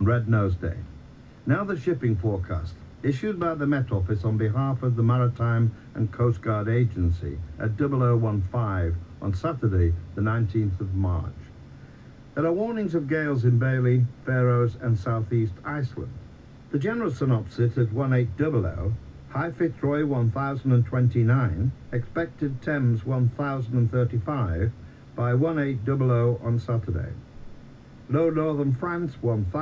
Red Nose Day. Now the shipping forecast, issued by the Met Office on behalf of the Maritime and Coast Guard Agency at 0015 on Saturday, the 19th of March. There are warnings of gales in Bailey, Faroes and southeast Iceland. The general synopsis at 1800, high Fitzroy 1029, expected Thames 1035 by 1800 on Saturday. Low northern France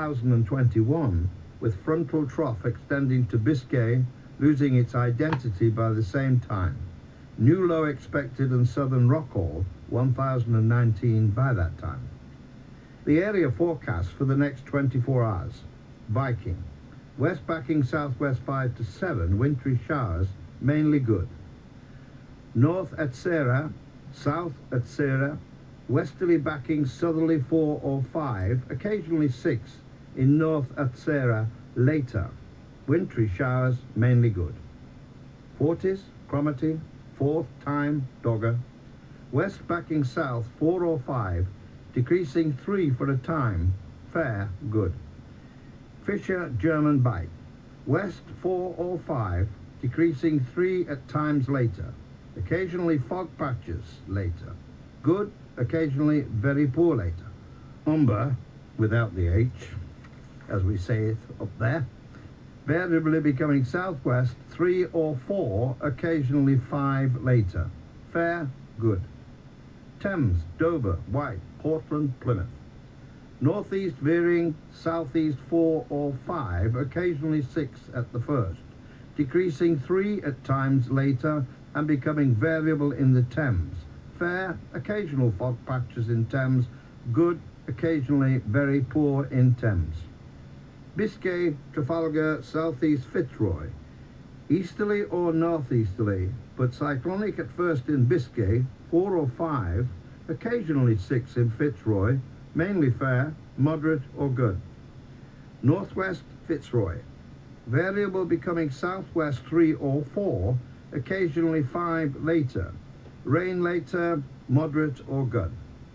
1021, with frontal trough extending to Biscay, losing its identity by the same time. New low expected in southern Rockall 1019 by that time. The area forecast for the next 24 hours. Viking. West backing southwest 5 to 7, wintry showers, mainly good. North at Sarah, south at Sarah, westerly backing southerly 4 or 5, occasionally 6 in north at Sarah later. Wintry showers, mainly good. Forties, Cromarty, 4th time, Dogger. West backing south 4 or 5, decreasing 3 for a time, fair, good. Fisher, German Bight. West 4 or 5, decreasing 3 at times later. Occasionally fog patches later. Good, occasionally very poor later. Umber, without the H, as we say it up there, variably becoming southwest 3 or 4, occasionally 5 later. Fair, good. Thames, Dover, White, Portland, Plymouth. Northeast veering southeast 4 or 5, occasionally 6 at the first, decreasing 3 at times later and becoming variable in the Thames. Fair, occasional fog patches in Thames. Good, occasionally very poor in Thames. Biscay, Trafalgar, southeast Fitzroy. Easterly or northeasterly, but cyclonic at first in Biscay, 4 or 5, occasionally 6 in Fitzroy, mainly fair, moderate or good. Northwest Fitzroy. Variable becoming southwest 3 or 4, occasionally 5 later. Rain later, moderate or good.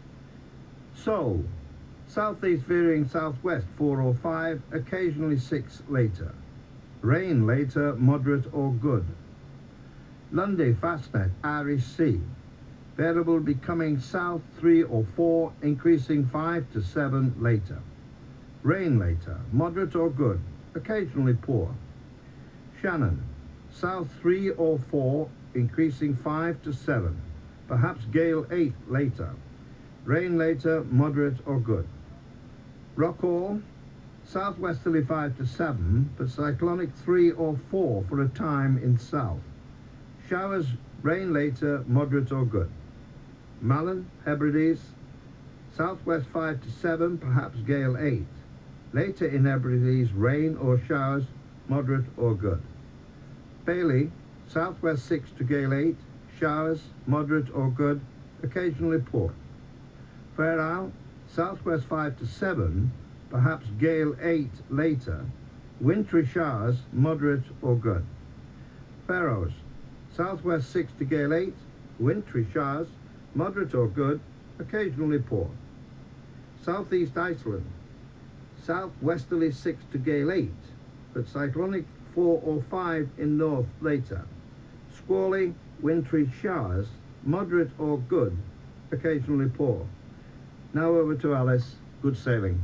Seoul. Southeast veering southwest 4 or 5, occasionally 6 later. Rain later, moderate or good. Lundy Fastnet, Irish Sea. Variable becoming south 3 or 4, increasing 5 to 7 later. Rain later, moderate or good, occasionally poor. Shannon. South 3 or 4, increasing 5 to 7, perhaps gale 8 later. Rain later, moderate or good. Rockall. Southwesterly 5 to 7, but cyclonic 3 or 4 for a time in south. Showers, rain later, moderate or good. Malin, Hebrides. Southwest 5 to 7, perhaps gale 8. Later in Hebrides, rain or showers, moderate or good. Bailey. Southwest 6 to gale 8, showers, moderate or good, occasionally poor. Fair Isle. Southwest 5 to 7, perhaps gale 8 later, wintry showers, moderate or good. Faroes. Southwest 6 to gale 8, wintry showers, moderate or good, occasionally poor. Southeast Iceland. Southwesterly 6 to gale 8, but cyclonic 4 or 5 in north later. Squally, wintry showers, moderate or good, occasionally poor. Now over to Alice. Good sailing.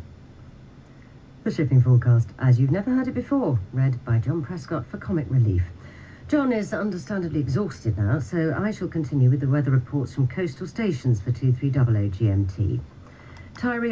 The shipping forecast, as you've never heard it before, read by John Prescott for Comic Relief. John is understandably exhausted now, so I shall continue with the weather reports from coastal stations for 2300 GMT. Tyree